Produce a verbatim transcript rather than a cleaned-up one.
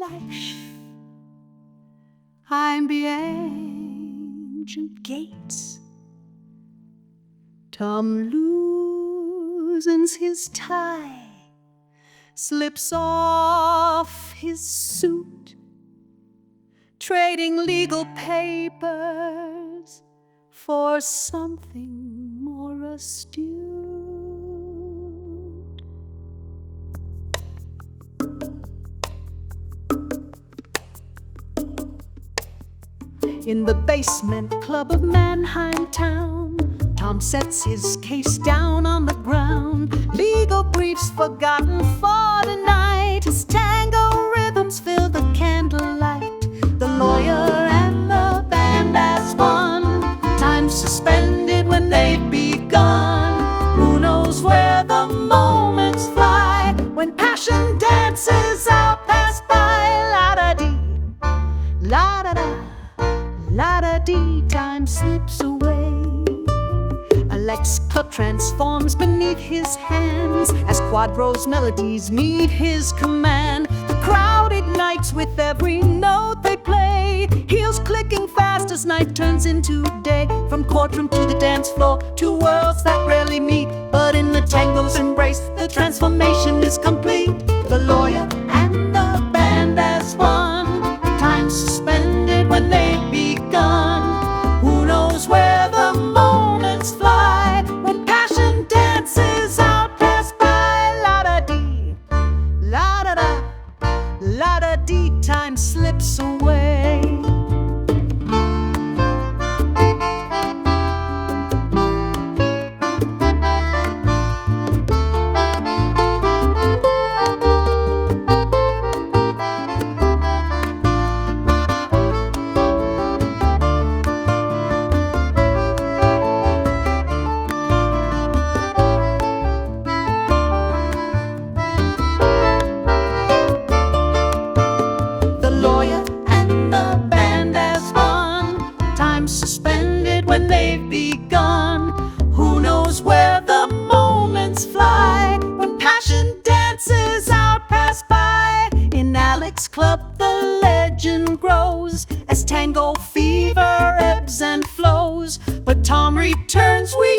flash. I'm the ancient gates. Tom loosens his tie, slips off his suit, trading legal papers for something more astute. In the basement club of Mannheim town, Tom sets his case down on the ground. Legal briefs forgotten for the night. His tango rhythms fill the candlelight. The lawyer and the band as one. Time suspended when they've begun. Who knows where the moments fly when passion dances out past by. La-da-dee, la-da-da, la-da-dee, time slips away. Alexa transforms beneath his hands as Quadro's melodies meet his command. The crowd ignites with every note they play. Heels clicking fast as night turns into day. From courtroom to the dance floor, two worlds that rarely meet. But in the tango's embrace, the transformation is complete. The lawyer and the band as one. Time suspended when they've begun. Who knows where the moments fly when passion dances out past by. La-da-dee, la-da-da, la-da-dee, time slips away. Suspended when they've begun. Who knows where the moments fly when passion dances out past by. In Alec's club the legend grows as tango fever ebbs and flows. But Tom returns with